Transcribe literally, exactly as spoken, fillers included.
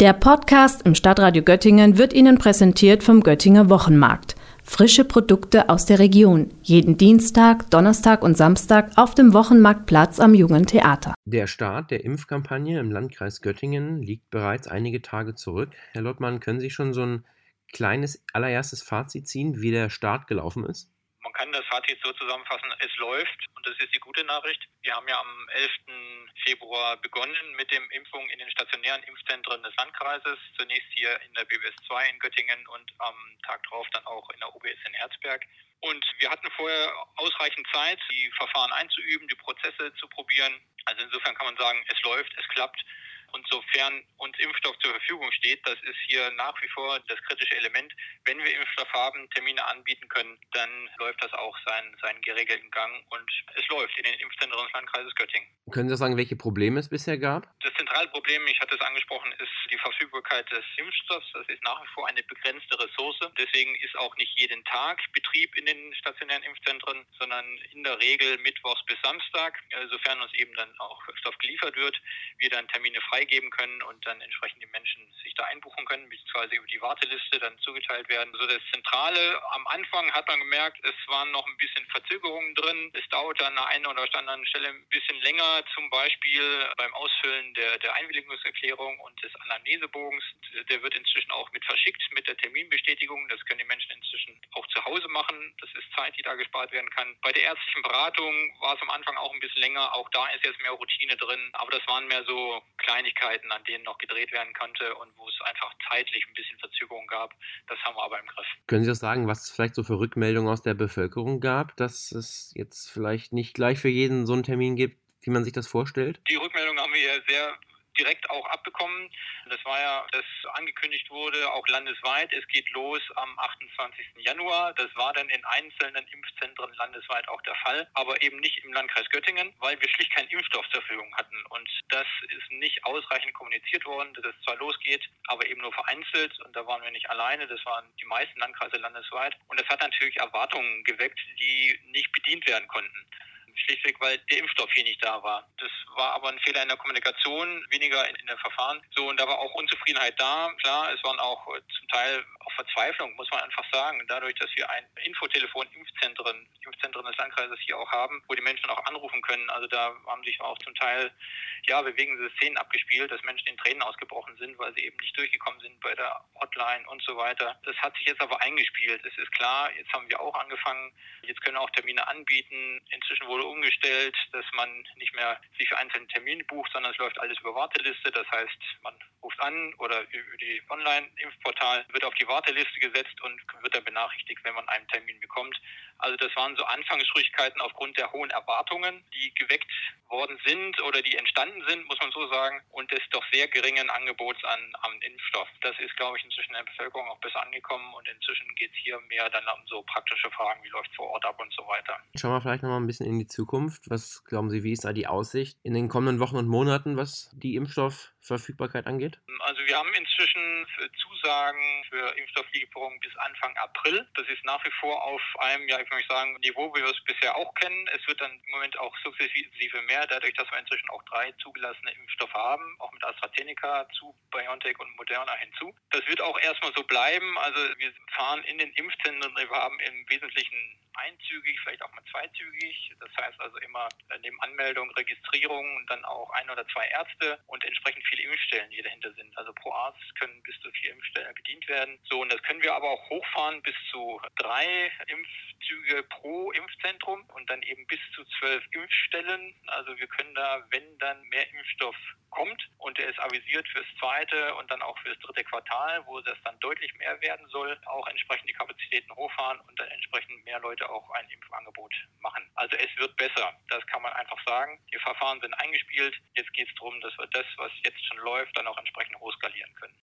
Der Podcast im Stadtradio Göttingen wird Ihnen präsentiert vom Göttinger Wochenmarkt. Frische Produkte aus der Region. Jeden Dienstag, Donnerstag und Samstag auf dem Wochenmarktplatz am Jungen Theater. Der Start der Impfkampagne im Landkreis Göttingen liegt bereits einige Tage zurück. Herr Lottmann, können Sie schon so ein kleines allererstes Fazit ziehen, wie der Start gelaufen ist? Man kann das Fazit so zusammenfassen, es läuft und das ist die gute Nachricht. Wir haben ja am elften Februar begonnen mit den Impfungen in den stationären Impfzentren des Landkreises. Zunächst hier in der B B S zwei in Göttingen und am Tag drauf dann auch in der O B S in Herzberg. Und wir hatten vorher ausreichend Zeit, die Verfahren einzuüben, die Prozesse zu probieren. Also insofern kann man sagen, es läuft, es klappt. Und sofern uns Impfstoff zur Verfügung steht, das ist hier nach wie vor das kritische Element. Wenn wir Impfstoff haben, Termine anbieten können, dann läuft das auch seinen, seinen geregelten Gang und es läuft in den Impfzentren des Landkreises Göttingen. Können Sie sagen, welche Probleme es bisher gab? Das zentrale Problem, ich hatte es angesprochen, ist die Verfügbarkeit des Impfstoffs. Das ist nach wie vor eine begrenzte Ressource. Deswegen ist auch nicht jeden Tag Betrieb in den stationären Impfzentren, sondern in der Regel mittwochs bis Samstag, sofern uns eben dann auch Stoff geliefert wird, wir dann Termine freigeben können und dann entsprechend die Menschen sich da einbuchen können, beziehungsweise über die Warteliste dann zugeteilt werden. So das Zentrale, am Anfang hat man gemerkt, es waren noch ein bisschen Verzögerungen drin. Es dauerte an der einen oder anderen Stelle ein bisschen länger, zum Beispiel beim Ausfüllen der, der Einwilligungserklärung und des Anamnesebogens. Der wird inzwischen auch mit verschickt, mit der Terminbestätigung. Das können die Menschen inzwischen auch zu Hause machen. Das ist Zeit, die da gespart werden kann. Bei der ärztlichen Beratung war es am Anfang auch ein bisschen länger. Auch da ist jetzt mehr Routine drin. Aber das waren mehr so Kleinigkeiten, an denen noch gedreht werden konnte und wo es einfach zeitlich ein bisschen Verzögerung gab. Das haben wir aber im Griff. Können Sie auch sagen, was es vielleicht so für Rückmeldungen aus der Bevölkerung gab, dass es jetzt vielleicht nicht gleich für jeden so einen Termin gibt, wie man sich das vorstellt? Die Rückmeldung haben wir ja sehr direkt auch abbekommen. Das war ja, das angekündigt wurde, auch landesweit. Es geht los am achtundzwanzigsten Januar. Das war dann in einzelnen Impfzentren landesweit auch der Fall, aber eben nicht im Landkreis Göttingen, weil wir schlicht keinen Impfstoff zur Verfügung hatten. Und das ist nicht ausreichend kommuniziert worden, dass es zwar losgeht, aber eben nur vereinzelt. Und da waren wir nicht alleine. Das waren die meisten Landkreise landesweit. Und das hat natürlich Erwartungen geweckt, die nicht bedient werden konnten. Schlichtweg, weil der Impfstoff hier nicht da war. Das war aber ein Fehler in der Kommunikation, weniger in, in den Verfahren. So, und da war auch Unzufriedenheit da. Klar, es waren auch äh, zum Teil auch Verzweiflung, muss man einfach sagen. Dadurch, dass wir ein Infotelefon Impfzentren, Impfzentren des Landkreises hier auch haben, wo die Menschen auch anrufen können. Also da haben sich auch zum Teil, ja, bewegende Szenen abgespielt, dass Menschen in Tränen ausgebrochen sind, weil sie eben nicht durchgekommen sind bei der Hotline und so weiter. Das hat sich jetzt aber eingespielt. Es ist klar, jetzt haben wir auch angefangen. Jetzt können wir auch Termine anbieten. Inzwischen wurde umgestellt, dass man nicht mehr sich für einzelne Termine bucht, sondern es läuft alles über Warteliste. Das heißt, man ruft an oder über die Online-Impfportal, wird auf die Warteliste gesetzt und wird dann benachrichtigt, wenn man einen Termin bekommt. Also das waren so Anfangsschwierigkeiten aufgrund der hohen Erwartungen, die geweckt worden sind oder die entstanden sind, muss man so sagen, und des doch sehr geringen Angebots an, an Impfstoff. Das ist, glaube ich, inzwischen in der Bevölkerung auch besser angekommen und inzwischen geht es hier mehr dann um so praktische Fragen, wie läuft es vor Ort ab und so weiter. Schauen wir vielleicht nochmal ein bisschen in die Zukunft. Was glauben Sie, wie ist da die Aussicht in den kommenden Wochen und Monaten, was die Impfstoffverfügbarkeit angeht? Also wir haben inzwischen Zusagen für Impfstofflieferungen bis Anfang April. Das ist nach wie vor auf einem, ja, ich würde sagen, Niveau, wie wir es bisher auch kennen. Es wird dann im Moment auch sukzessive mehr, dadurch, dass wir inzwischen auch drei zugelassene Impfstoffe haben, auch mit AstraZeneca zu BioNTech und Moderna hinzu. Das wird auch erstmal so bleiben. Also wir fahren in den Impfzentren, wir haben im Wesentlichen einzügig, vielleicht auch mal zweizügig. Das heißt also immer neben Anmeldung, Registrierung und dann auch ein oder zwei Ärzte und entsprechend viele Impfstellen, die dahinter sind. Also pro Arzt können bis zu vier Impfstellen bedient werden. So, und das können wir aber auch hochfahren bis zu drei Impfzüge pro Impfzentrum und dann eben bis zu zwölf Impfstellen. Also wir können da, wenn dann mehr Impfstoff kommt und der ist avisiert fürs zweite und dann auch fürs dritte Quartal, wo das dann deutlich mehr werden soll, auch entsprechend die Kapazitäten hochfahren und dann entsprechend mehr Leute auch ein Impfangebot machen. Also es wird besser, das kann man einfach sagen. Die Verfahren sind eingespielt, jetzt geht es darum, dass wir das, was jetzt schon läuft, dann auch entsprechend hochskalieren können.